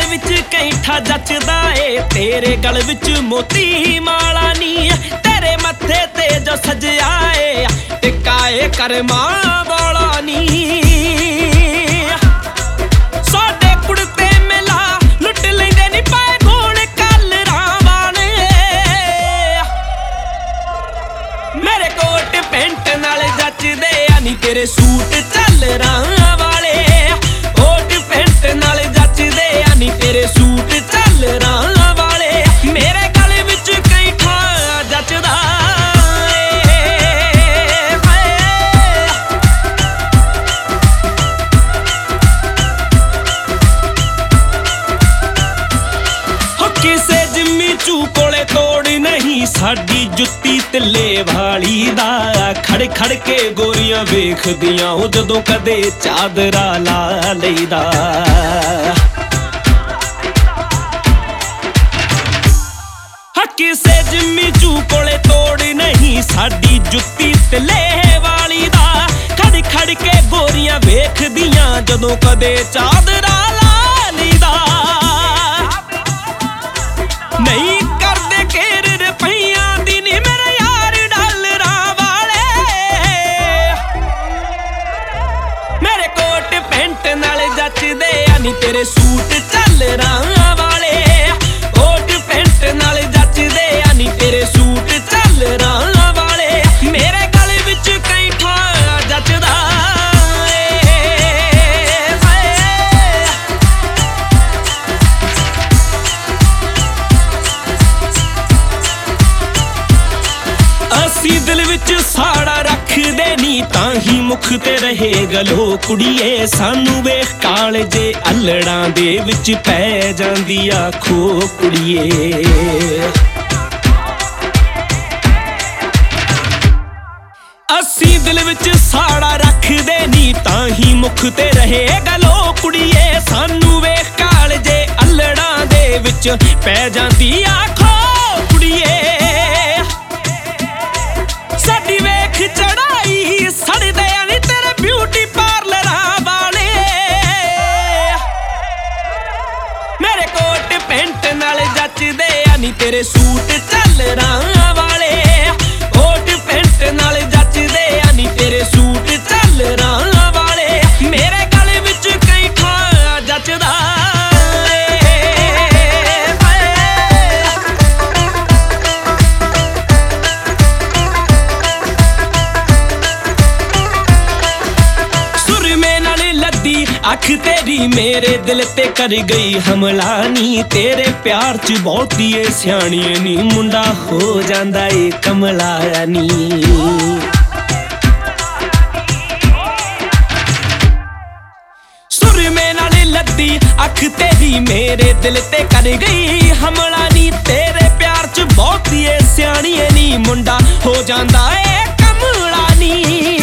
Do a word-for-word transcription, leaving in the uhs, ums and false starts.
विच कैंठा जचदा ए तेरे गल विच मोती माला नी तेरे मत्थे ते जो सजया ए टिक्का ए करमां वाला नी साडे कुड़ते मेला लुट लैंदे नी पाए गोल कलरां वाले मेरे कोट पैंट नाल जचदे आ नी तेरे सूट झल्लरां वाले कोट पैंट नाल जचदे आ नी तेरे सूट झल्लरां वाले मेरे गले विच कैंठा जचदा किसे जिम्मी चू कोले तोड़ नहीं साडी जुत्ती तिल्ले वाली दा खड़ खड़ के गोरियां वेखदियां ओ जदों कदे चादरा ला लईदा किसे जिम्मी चू कोले तोड़ नहीं साडी जुत्ती तिल्ले वाली दा खड़ खड़ के गोरियां वेखदियां जदों कदे चादरा ला लईदा नहीं करदे केर रुपइयां दी नी मेरे यार डॉलरां वाले मेरे कोट पैंट नाल जचदे आ नी तेरे सूट झल्लरां वाले कोट पैंट नाल जचदे आ नी तेरे सूट झल्लरां वाले मेरे गले विच कैंठा जचदा असी दिल विच साड़ा रखदे नी तां ही मुख ते रहे गलो कुड़िए सानू वेख कालजे अल्लड़ां दे विच पै जांदी आखो कुड़िए असी दिल विच साड़ा रखदे नी तां ही मुख ते रहे गलो कुड़िए सानू वेख कालजे अल्लड़ां दे विच पै जांदी आखो कुड़िए साडी वेख चढ़ाई सड़दे आ नी तेरे ब्यूटी पार्लरां वाले मेरे कोट पैंट नाल जचदे आ नी तेरे सूट झल्लरां वाले कोट पैंट नाल जचदे आ नी तेरे सूट झल्लरां वाले मेरे गले विच कैंठा जचदा अख तेरी मेरे दिल ते कर गई हमला नी तेरे प्यार च बहुती ए सियाणी नी मुंडा हो जांदा ए कमला नी सुर में नाल लद्दी अख तेरी मेरे दिल ते कर गई हमला नी तेरे प्यार च बहुती ए सियाणी नी मुंडा हो जांदा ए कमला नी